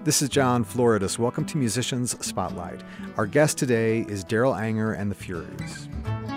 This is John Floridis. Welcome to Musicians Spotlight. Our guest today is Darrell Anger and the Furies.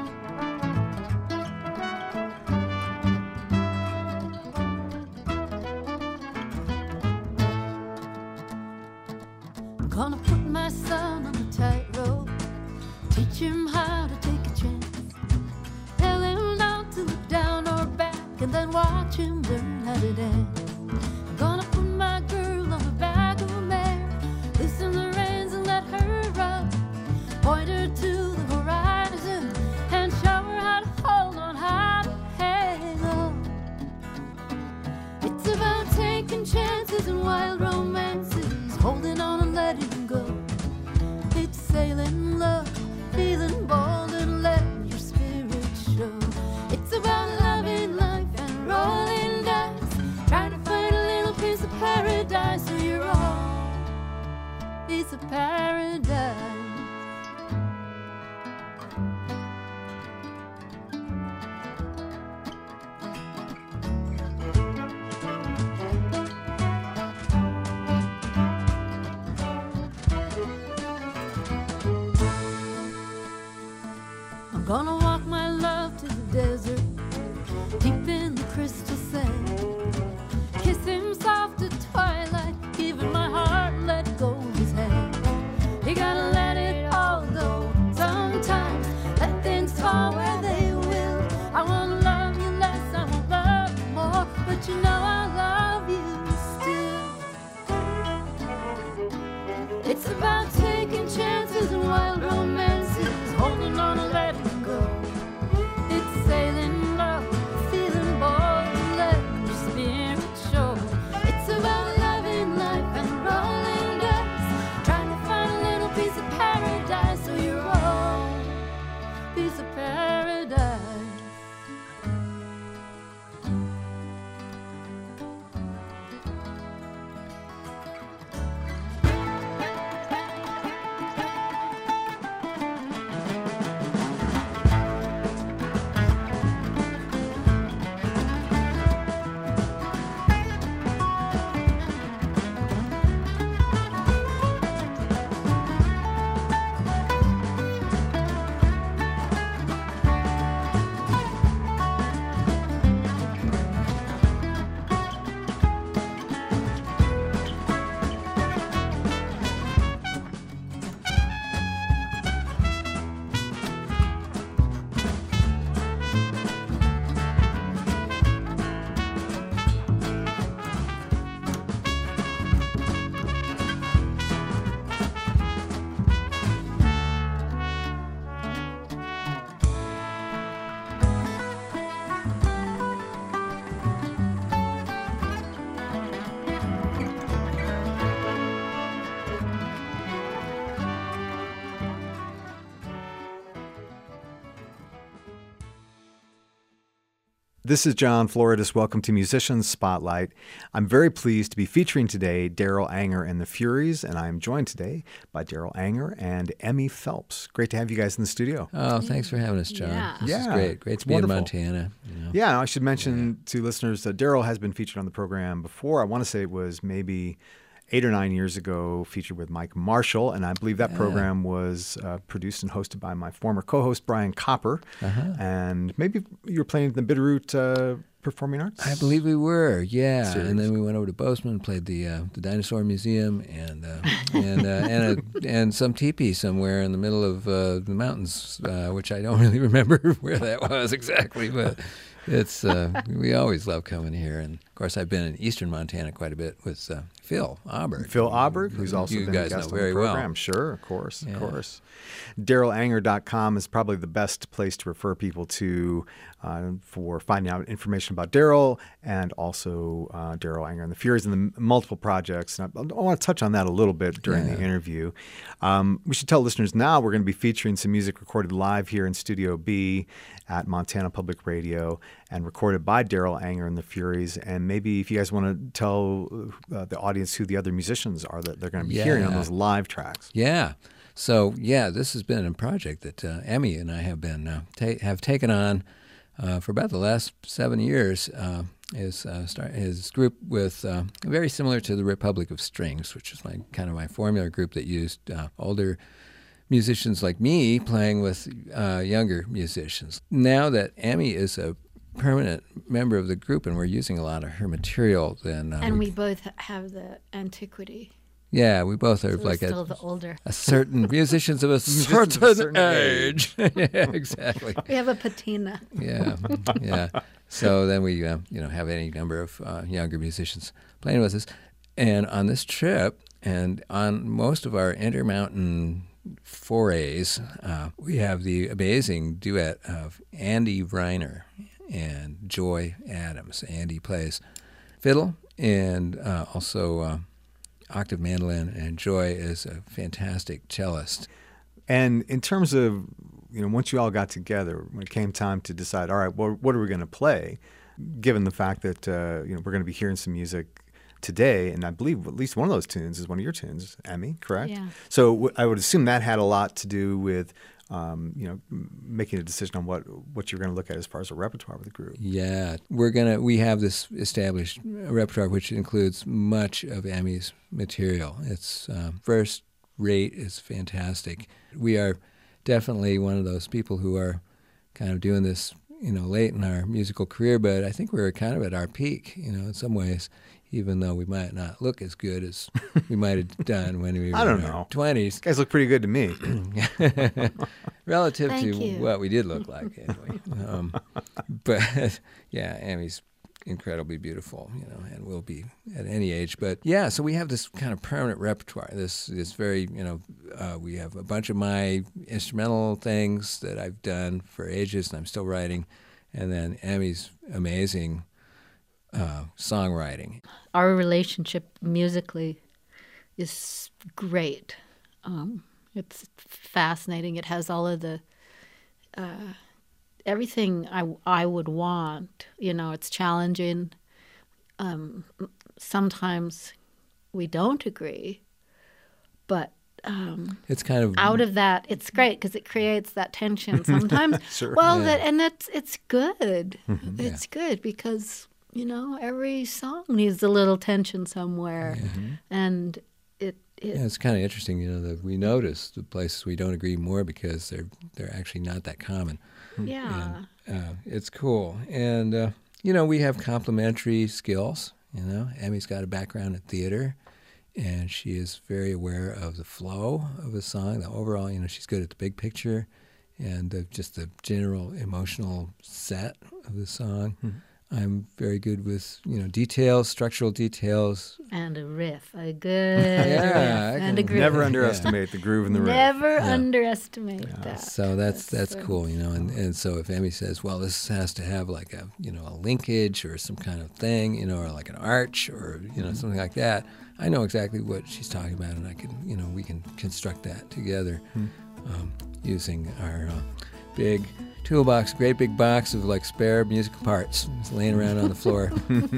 I'm gonna put my son on the tightrope, teach him how to take a chance, tell him not to look down or back, and then watch him learn how to dance. I'm gonna put my girl on the back of a mare, loosen the reins and let her run, point her to the horizon and show her how to hold on, how to hang on. It's about taking chances and wild romances, holding on and letting go. It's sailing love, feeling bold and letting your spirit show. It's about loving life and rolling dice, trying to find a little piece of paradise so you're all piece of paradise. I'm gonna walk my love to the desert, deep in the crystal sand, kiss him soft at twilight, giving my heart, let go of his hand. You gotta let it all go sometimes, let things fall where they will. I won't love you less, I won't love you more, but you know I love you still. It's about taking chances and wild romances, holding on and letting go. It's sailing love, feeling bold and letting your spirit show. It's about loving life and rolling dice, trying to find a little piece of paradise so you're all piece of paradise. This is John Floridis. Welcome to Musicians Spotlight. I'm very pleased to be featuring today Darrell Anger and the Furies, and I'm joined today by Darrell Anger and Emmy Phelps. Great to have you guys in the studio. Oh, thanks for having us, John. Yeah. This is Yeah, great. Great to be wonderful. in Montana. You know. Yeah, I should mention to listeners that Darrell has been featured on the program before. I want to say it was maybe 8 or 9 years ago, featured with Mike Marshall, and I believe that program was produced and hosted by my former co-host, Brian Copper. And maybe you were playing at the Bitterroot Performing Arts? I believe we were, yeah. Series. And then we went over to Bozeman, played the Dinosaur Museum, and and some teepee somewhere in the middle of the mountains, which I don't really remember where that was exactly, but it's we always love coming here. And of course, I've been in eastern Montana quite a bit with Phil Auberg. Phil Auberg, who's also you been guys a guest know on very the program. well. Sure, of course, Yeah. of course. DarrellAnger.com is probably the best place to refer people to for finding out information about Darrell and also Darrell Anger and the Furies and the multiple projects. And I want to touch on that a little bit during the interview. We should tell listeners now we're going to be featuring some music recorded live here in Studio B at Montana Public Radio and recorded by Darrell Anger and the Furies. And maybe if you guys want to tell the audience who the other musicians are that they're going to be hearing on those live tracks. Yeah. So, this has been a project that Emmy and I have been have taken on for about the last 7 years. his group with very similar to the Republic of Strings, which is my formula group that used older musicians like me playing with younger musicians. Now that Emmy is a permanent member of the group and we're using a lot of her material, then and we both have the antiquity. Yeah, we both are So like still the older. a certain musicians of a certain age. Yeah, exactly. We have a patina. Yeah, yeah. So then we, have any number of younger musicians playing with us. And on this trip, and on most of our intermountain forays, we have the amazing duet of Andy Reiner and Joy Adams. Andy plays fiddle and also octave mandolin, and Joy is a fantastic cellist. And in terms of, once you all got together, when it came time to decide, all right, well, what are we going to play, given the fact that, we're going to be hearing some music today, and I believe at least one of those tunes is one of your tunes, Emmy, correct? Yeah. So I would assume that had a lot to do with, making a decision on what you're going to look at as far as a repertoire with the group. Yeah, we have this established repertoire which includes much of Emmy's material. It's first rate, is fantastic. We are definitely one of those people who are kind of doing this, late in our musical career, but I think we're kind of at our peak, in some ways, even though we might not look as good as we might have done when we were in our 20s. You guys look pretty good to me. Relative Thank to you. what we did look like, anyway. But, yeah, Emmy's incredibly beautiful, and will be at any age. But, yeah, so we have this kind of permanent repertoire, this very, we have a bunch of my instrumental things that I've done for ages and I'm still writing, and then Emmy's amazing songwriting. Our relationship musically is great. It's fascinating. It has all of the everything I would want. It's challenging. Sometimes we don't agree, but it's kind of out of that, it's great because it creates that tension sometimes. Sure. Well, Yeah. it's good. It's good because every song needs a little tension somewhere, and Yeah, it's kind of interesting, that we notice the places we don't agree more because they're actually not that common. yeah. And it's cool. And, we have complementary skills. Emmy's got a background in theater, and she is very aware of the flow of a song, the overall, she's good at the big picture and just the general emotional set of the song. I'm very good with, details, structural details. And a riff, a good Yeah, riff, I and a can groove. Never underestimate the groove and the riff. Never underestimate that. So that's so- cool, and so if Emmy says, well, this has to have like a, a linkage or some kind of thing, or like an arch or, something like that, I know exactly what she's talking about, and I can, we can construct that together using our big toolbox, great big box of like spare musical parts. It's laying around on the floor.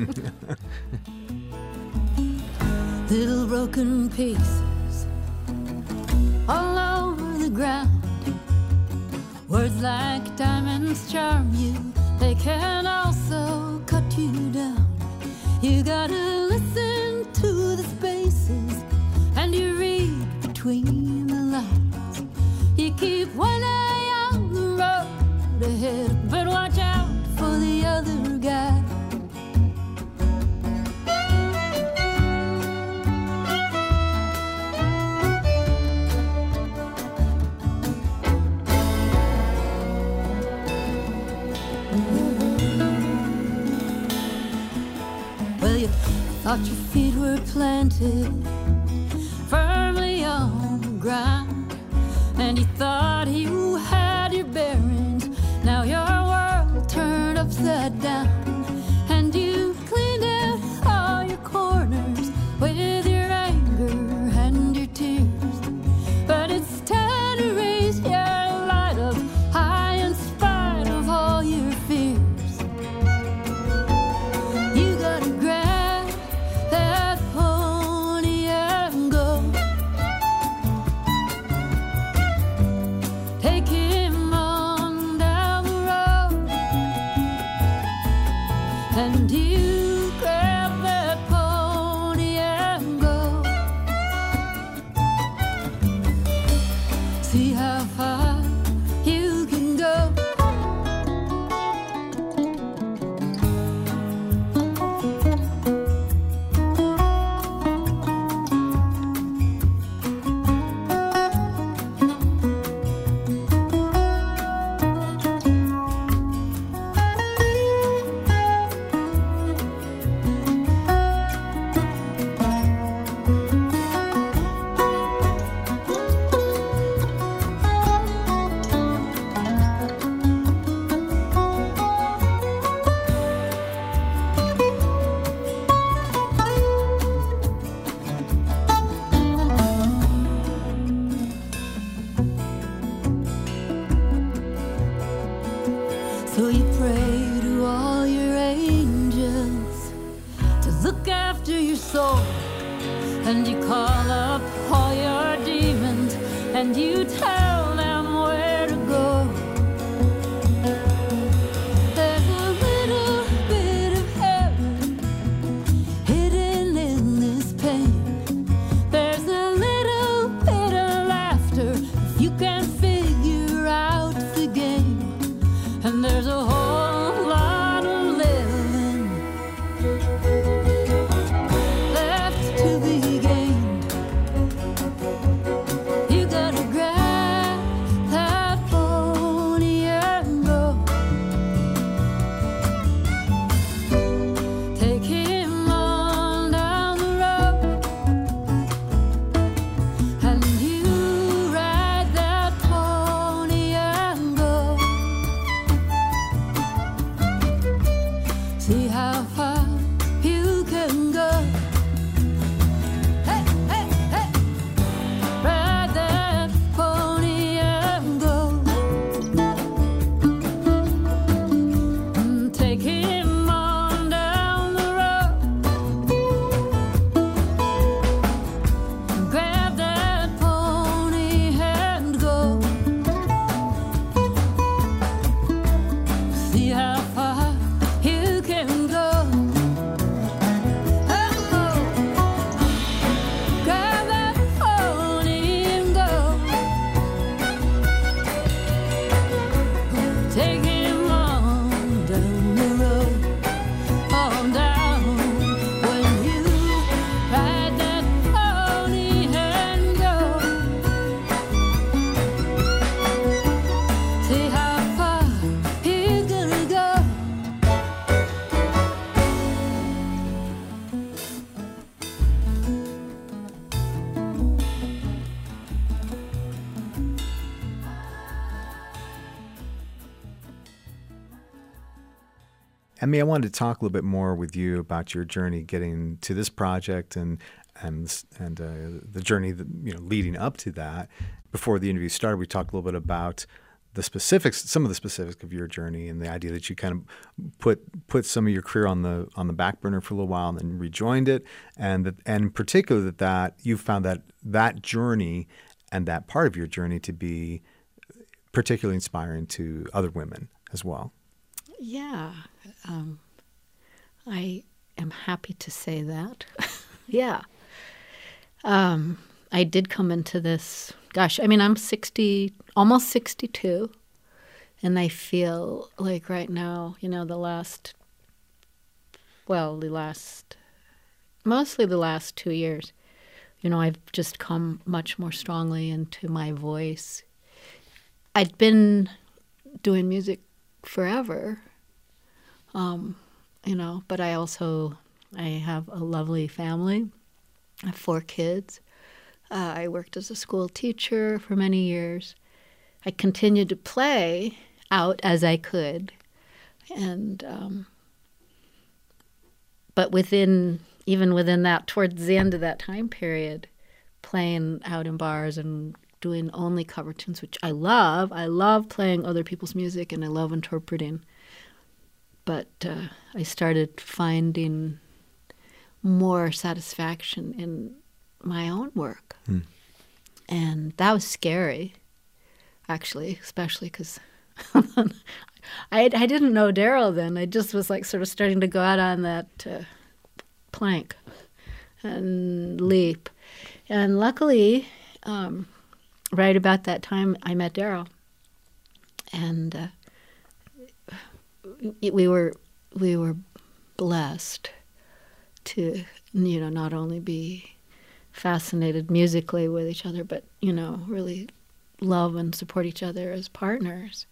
Little broken pieces all over the ground. Words like diamonds charm you, they can also cut you down. You gotta listen to the spaces and you read between the lines. You keep one eye on the road ahead, but watch out for the other guy. Well, you thought your feet were planted firmly on the ground, and you thought you had your bearings. Now your world turned upside down, and you cleaned out all your corners with your anger and your tears. But it's time to raise your light up high in spite of all your fears. You gotta grab that pony and go. Take him on down the road. door, and you call up all your demons, and you tell them where to go. There's a little bit of heaven hidden in this pain. There's a little bit of laughter if you can figure out the game. And there's a whole lot of living left to be gained. You gotta grab that pony and go. Take him on down the road, and you ride that pony and go. See how far you can go. Hey, hey, hey. Ride that pony and go. Take him on down the road. Grab that pony and go. See how far you can go. Oh, grab that pony and go. Take him on down the road, on down. When you ride that pony and go, see how far he's gonna go. Emmy, I wanted to talk a little bit more with you about your journey getting to this project and the journey that, leading up to that. Before the interview started, we talked a little bit about the specifics, some of the specifics of your journey, and the idea that you kind of put some of your career on the back burner for a little while and then rejoined it, and in particular that you found that journey and that part of your journey to be particularly inspiring to other women as well. Yeah, I am happy to say that. Yeah. I did come into this, I'm 60, almost 62, and I feel like right now, mostly the last 2 years, I've just come much more strongly into my voice. I'd been doing music forever, but I have a lovely family. I have 4 kids. I worked as a school teacher for many years. I continued to play out as I could, and but even within that, towards the end of that time period, playing out in bars and doing only cover tunes, which I love. I love playing other people's music, and I love interpreting. But I started finding more satisfaction in my own work. And that was scary, actually, especially because I didn't know Daryl then. I just was like sort of starting to go out on that plank and leap. And luckily, right about that time, I met Daryl. And we were blessed to, not only be fascinated musically with each other, but, really love and support each other as partners,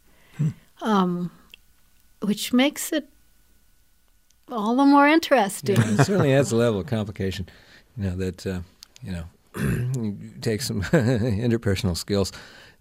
which makes it all the more interesting. Yeah, it certainly adds a level of complication, that, take some interpersonal skills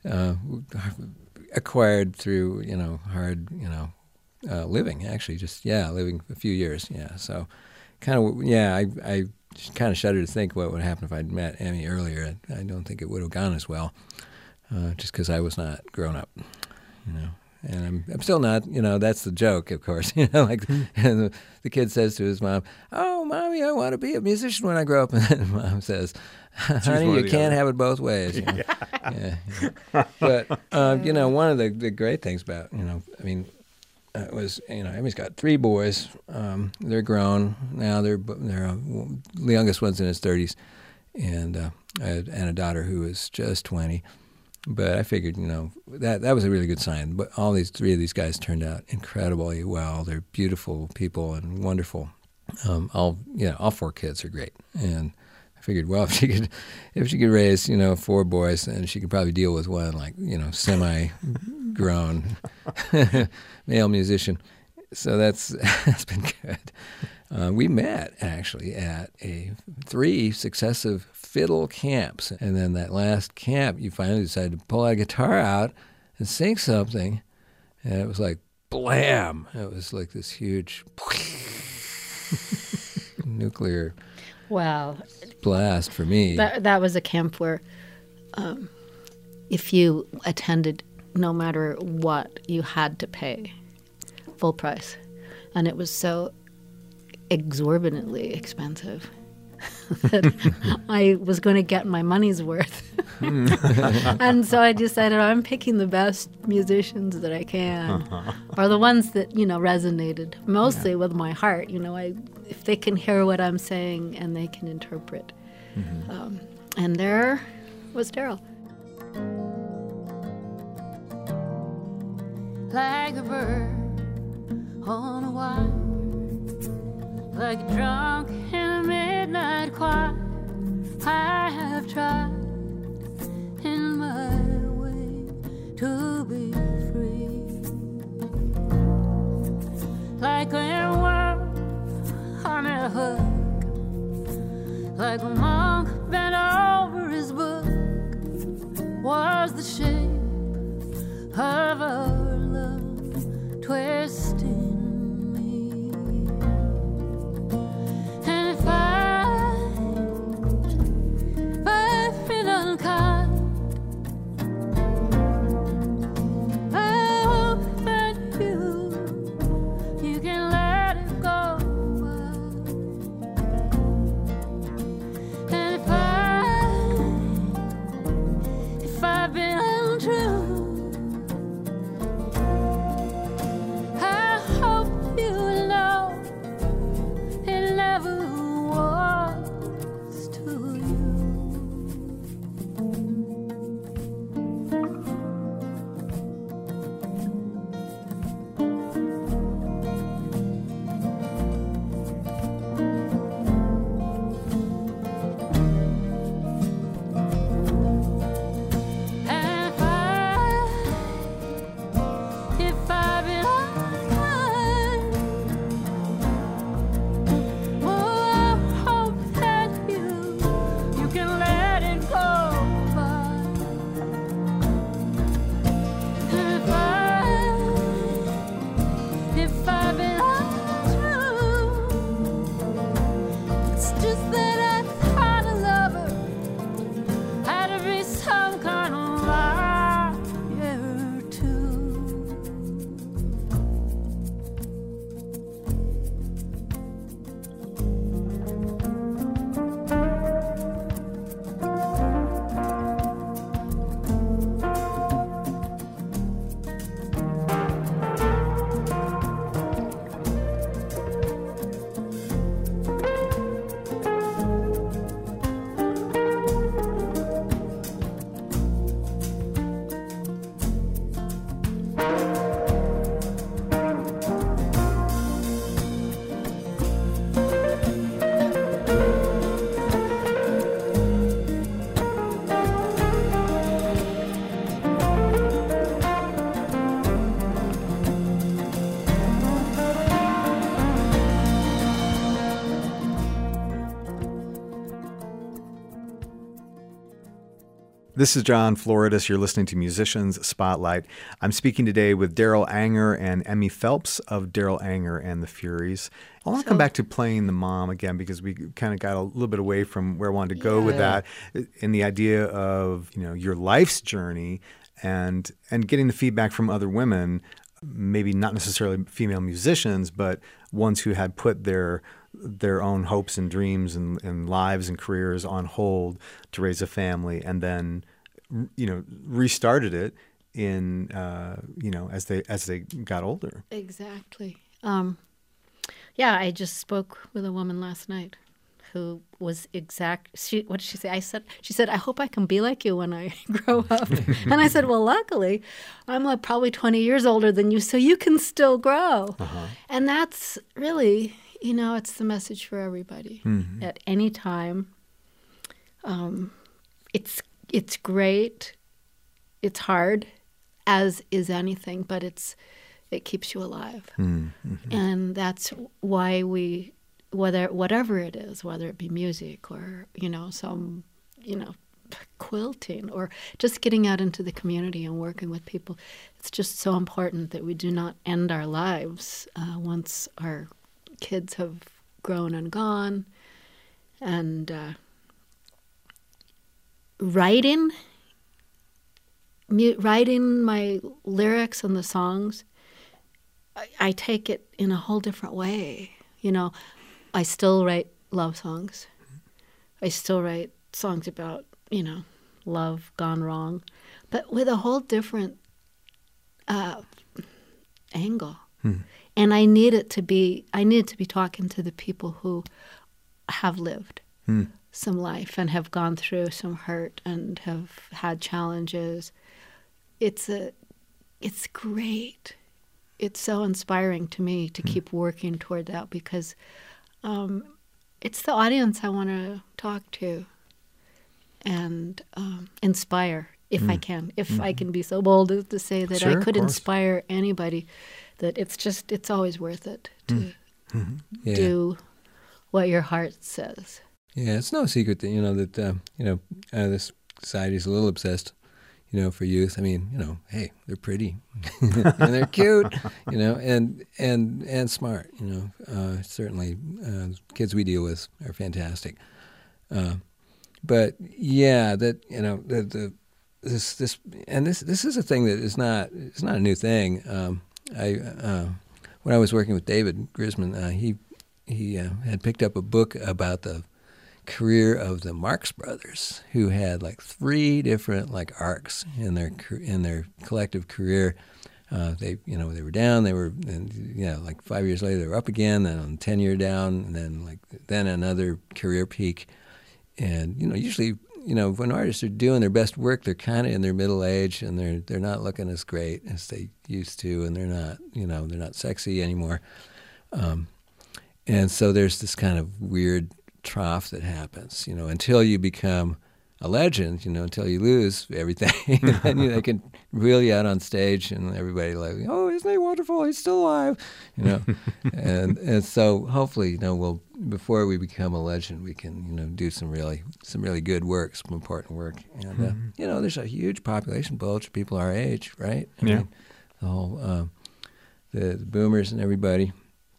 acquired through, hard, living, actually, living a few years, So I kind of shudder to think what would happen if I'd met Emmy earlier. I don't think it would have gone as well, just because I was not grown up, And I'm still not, that's the joke, of course. Like, and the kid says to his mom, "Oh, Mommy, I want to be a musician when I grow up." And then Mom says, "Honey, you can't have it both ways." Yeah. But, one of the great things about, was, Emmy's got 3 boys. They're grown now. They're the youngest one's in his 30s, and a daughter who is just 20. But I figured, that was a really good sign. But all 3 of these guys turned out incredibly well. They're beautiful people and wonderful. All 4 kids are great. And I figured, well, if she could raise, 4 boys, then she could probably deal with one, like, semi-grown male musician. So that's been good. We met, actually, at 3 successive fiddle camps. And then that last camp, you finally decided to pull a guitar out and sing something. And it was like, blam! It was like this huge nuclear blast for me. That was a camp where if you attended, no matter what, you had to pay full price. And it was so exorbitantly expensive that I was going to get my money's worth. And so I decided I'm picking the best musicians that I can, or the ones that, resonated mostly with my heart. If they can hear what I'm saying and they can interpret. And there was Daryl. Like a bird on a wire, like a drunk in a midnight choir, I have tried in my way to be free. Like a worm on a hook, like a monk bent over his book, was the shape of our love twisting. This is John Floridis. You're listening to Musicians Spotlight. I'm speaking today with Daryl Anger and Emmy Phelps of Daryl Anger and the Furies. I want to come back to playing the mom again because we kind of got a little bit away from where I wanted to go with that, in the idea of your life's journey and getting the feedback from other women, maybe not necessarily female musicians, but ones who had put their own hopes and dreams and lives and careers on hold to raise a family, and then restarted it in as they got older. Exactly. I just spoke with a woman last night who was what did she say? She said, I hope I can be like you when I grow up. And I said, well, luckily, I'm like probably 20 years older than you, so you can still grow. Uh-huh. And that's really, it's the message for everybody. Mm-hmm. At any time. It's great. It's hard, as is anything, but it keeps you alive. Mm-hmm. And that's why whatever it is, whether it be music or, some, quilting or just getting out into the community and working with people, it's just so important that we do not end our lives once our kids have grown and gone. And writing my lyrics and the songs, I take it in a whole different way. I still write love songs. I still write songs about, love gone wrong, but with a whole different angle. And I needed to be talking to the people who have lived some life and have gone through some hurt and have had challenges. It's great. It's so inspiring to me to keep working toward that, because it's the audience I want to talk to and inspire, if I can. If I can be so bold as to say that Sure, I could of course. inspire anybody, that it's always worth it to do what your heart says. Yeah, it's no secret that this society is a little obsessed, for youth. I mean, hey, they're pretty and they're cute, and smart. Certainly, kids we deal with are fantastic. But yeah, that this is a thing that it's not a new thing. When I was working with David Grisman, he had picked up a book about the career of the Marx Brothers, who had like 3 different arcs in their collective career. They were down. They were, 5 years later they were up again. Then on 10-year down, and then another career peak. And usually when artists are doing their best work, they're kind of in their middle age, and they're not looking as great as they used to, and they're not sexy anymore. And so there's this kind of weird trough that happens, until you become a legend, until you lose everything. And then they can reel you out on stage, and everybody oh, isn't he wonderful? He's still alive, and so hopefully, before we become a legend, we can, do some really good work, some important work. And, there's a huge population bulge of people our age, right? I mean, the whole, the boomers and everybody.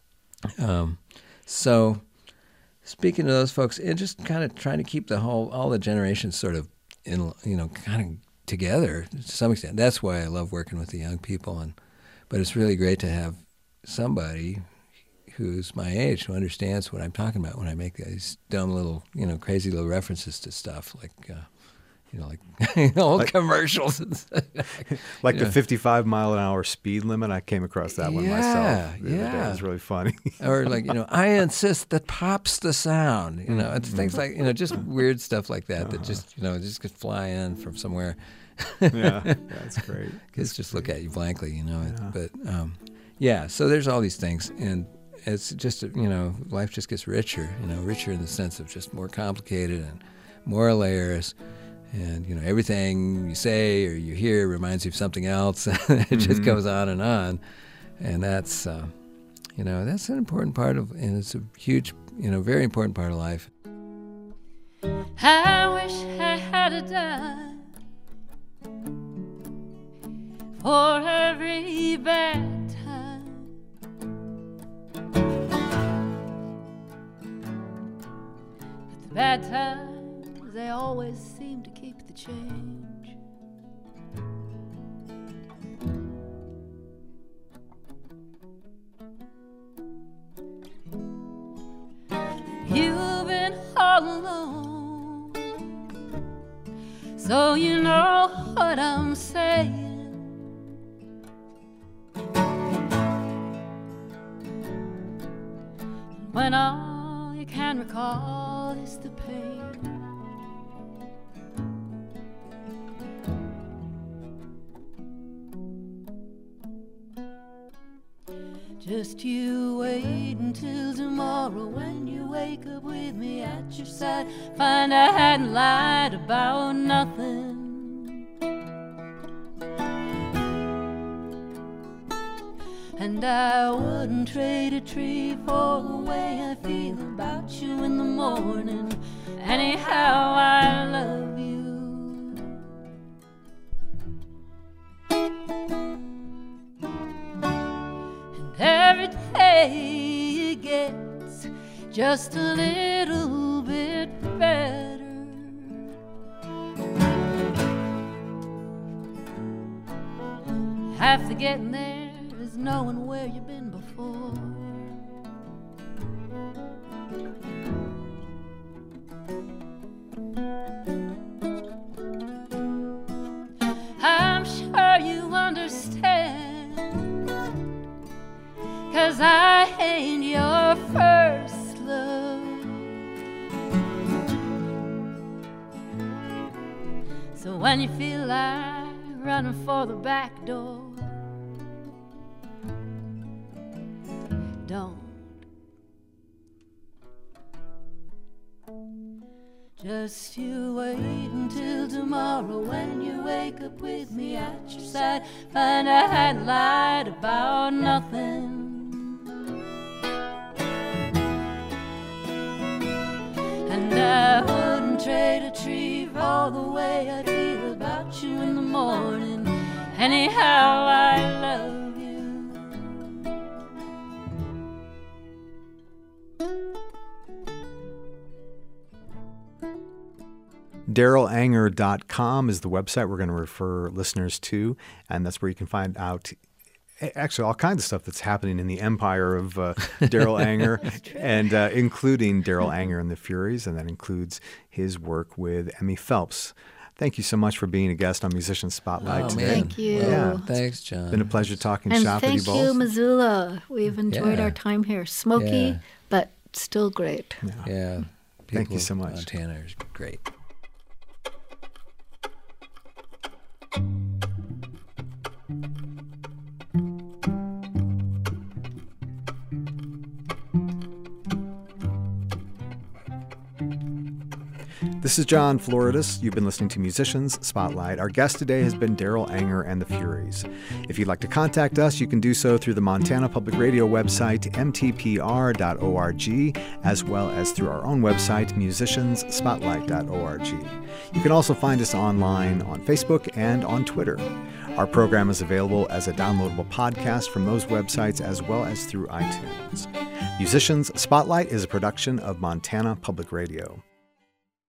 So speaking of those folks, and just kind of trying to keep all the generations sort of kind of together to some extent. That's why I love working with the young people, but it's really great to have somebody who's my age who understands what I'm talking about when I make these dumb little, crazy little references to stuff like old commercials. Like the 55-mile-an-hour speed limit. I came across that one myself. The other day. It was really funny. Or I insist that pop's the sound. It's things like, just weird stuff like that that just, just could fly in from somewhere. That's great. Kids just look at you blankly, But, so there's all these things. And it's just, life just gets richer, richer in the sense of just more complicated and more layers. And, everything you say or you hear reminds you of something else. It just goes on. And that's, that's an important part of, and it's a huge, very important part of life. I wish I had a dime for every bad time. But the bad times, they always seem to keep the change. all alone. So you know what I'm saying. When all you can recall is the pain, just you wait until tomorrow when you wake up with me at your side. Find I hadn't lied about nothing. And I wouldn't trade a tree for the way I feel about you in the morning. Anyhow, I love you. And every day it gets just a little bit better. Half the getting there is knowing where you've been before. I'm sure you understand, 'cause I ain't your first love. So when you feel like running for the back door, don't. Just you wait until tomorrow when you wake up with me at your side. Find I hadn't lied about nothing. And I wouldn't trade a tree for the way I feel about you in the morning. Anyhow, I love you. DarylAnger.com is the website we're going to refer listeners to, and that's where you can find out actually all kinds of stuff that's happening in the empire of Daryl Anger, and including Daryl Anger and the Furies, and that includes his work with Emmy Phelps. Thank you so much for being a guest on Musician Spotlight today. Thank you. Yeah. Thanks, John. Been a pleasure talking And shop with you thank both. you, Missoula. We've enjoyed our time here. Smoky, but still great. Yeah. Thank you People so of much. Montana is great. This is John Floridis. You've been listening to Musicians Spotlight. Our guest today has been Daryl Anger and the Furies. If you'd like to contact us, you can do so through the Montana Public Radio website, mtpr.org, as well as through our own website, musiciansspotlight.org. You can also find us online on Facebook and on Twitter. Our program is available as a downloadable podcast from those websites as well as through iTunes. Musicians Spotlight is a production of Montana Public Radio.